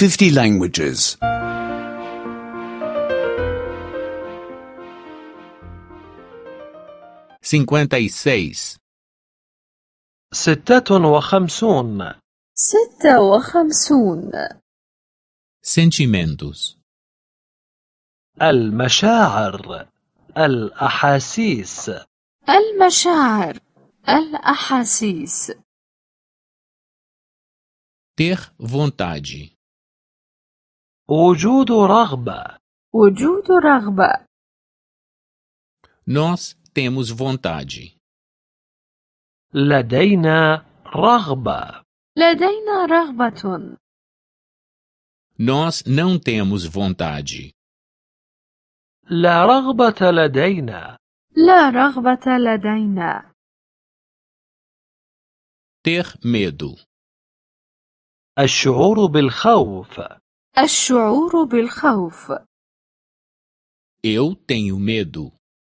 50 languages. 56. 56. 56. Sentimentos. المشاعر، الأحاسيس. المشاعر، الأحاسيس. Ter vontade. وجود رغبة. وجود رغبة. Nós temos vontade. لدينا رغبة. لدينا رغبة. Nós não temos vontade. لا رغبة لدينا. لا رغبة لدينا. Ter medo. الشعور بالخوف. الشعور بالخوف. Eu tenho medo.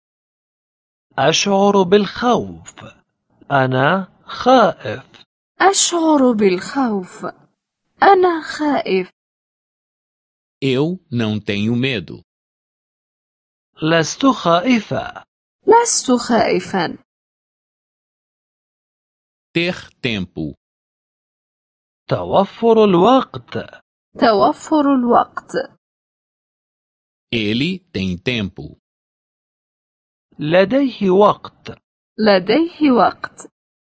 أشعر بالخوف. أنا خائف. أشعر بالخوف. أنا خائف. Eu não tenho medo. لست خائفة. لست خائفا. Ter tempo. توفر الوقت. توفر الوقت. Ele tem tempo. لديه وقت. لديه وقت.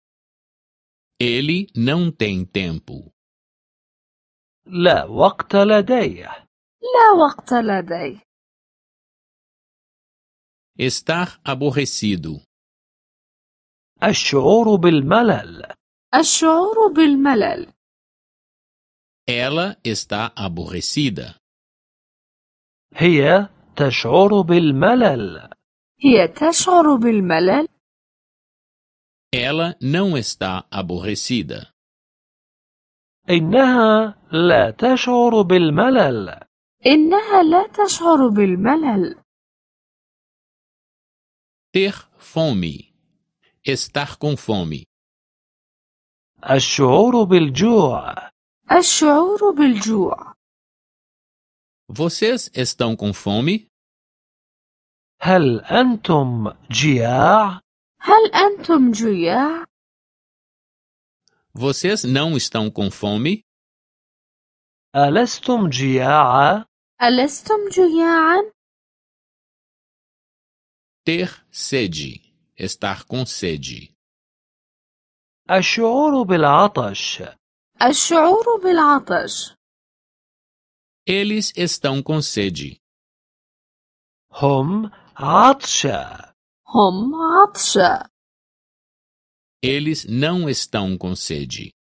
Ele não tem tempo. لا وقت لديه. لا وقت لديه. Estar aborrecido. الشعور بالملل. الشعور بالملل. Ela está aborrecida. هي تشعر بالملل. هي تشعر بالملل. Ela não está aborrecida. إنها لا تشعر بالملل. إنها لا تشعر بالملل. Ter fome. Estar com fome. الشعور بالجوع. الشعور بالجوع. Vocês estão com fome? هل أنتم جياع؟ هل أنتم جياع؟ Vocês não estão com fome? ألستم جياعا؟ ألستم جياعا؟ Ter sede. Estar com sede. الشعور بالعطش. الشعور بالعطش. Eles estão com sede. هم عطشا. هم عطشا. Eles não estão com sede.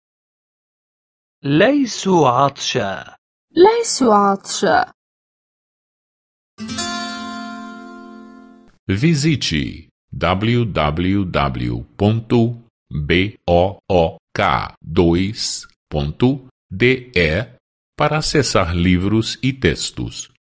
ليسوا عطشا. ليسوا عطشا. Visite www.book2.de para acessar livros e textos.